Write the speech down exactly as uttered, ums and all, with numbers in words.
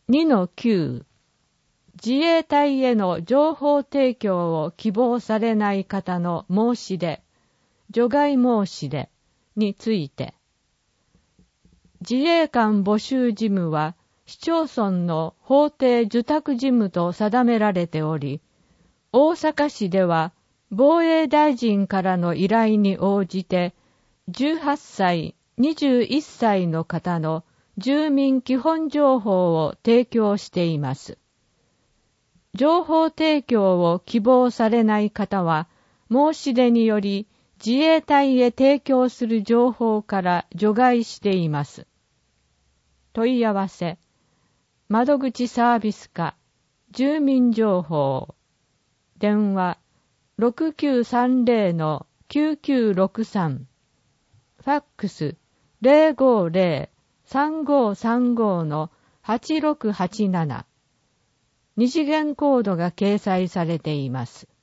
にのきゅう 自衛隊への情報提供を希望されない方の申し出、除外申し出について、自衛官募集事務は市町村の法定受託事務と定められており、大阪市では防衛大臣からの依頼に応じて、じゅうはっさい、にじゅういっさいの方の住民基本情報を提供しています。情報提供を希望されない方は、申し出により自衛隊へ提供する情報から除外しています。問い合わせ、窓口サービス課、住民情報、電話 ろくきゅうさんぜろのきゅうきゅうろくさん、ファックス ゼロごゼロ さんごさんご のはちろくはちなな、二次元コードが掲載されています。